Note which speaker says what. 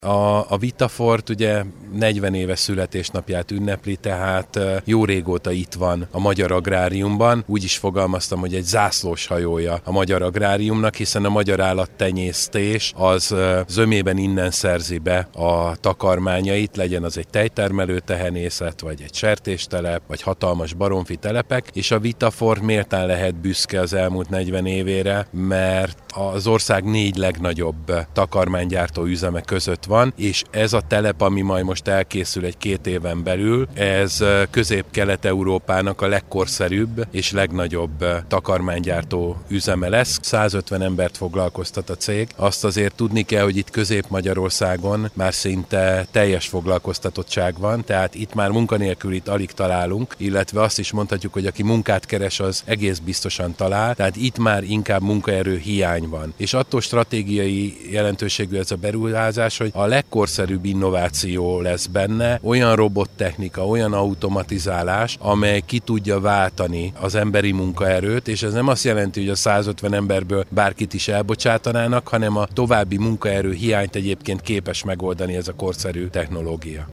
Speaker 1: A Vitafort ugye 40 éves születésnapját ünnepli, tehát jó régóta itt van a magyar agráriumban. Úgy is fogalmaztam, hogy egy zászlós hajója a magyar agráriumnak, hiszen a magyar állattenyésztés az zömében innen szerzi be a takarmányait, legyen az egy tejtermelő tehenészet, vagy egy sertéstelep, vagy hatalmas baromfi telepek, és a Vitafort méltán lehet büszke az elmúlt 40 évére, mert az ország 4 legnagyobb takarmánygyártó üzeme között van, és ez a telep, ami majd most elkészül egy 2 éven belül, ez Közép-Kelet-Európának a legkorszerűbb és legnagyobb takarmánygyártó üzeme lesz. 150 embert foglalkoztat a cég. Azt azért tudni kell, hogy itt Közép-Magyarországon már szinte teljes foglalkoztatottság van, tehát itt már munkanélkülit alig találunk, illetve azt is mondhatjuk, hogy aki munkát keres, az egész biztosan talál, tehát itt már inkább munkaerő hiány van. És attól stratégiai jelentőségű ez a beruházás, hogy a legkorszerűbb innováció lesz benne, olyan robottechnika, olyan automatizálás, amely ki tudja váltani az emberi munkaerőt, és ez nem azt jelenti, hogy a 150 emberből bárkit is elbocsátanának, hanem a további munkaerő hiányt egyébként képes megoldani ez a korszerű technológia.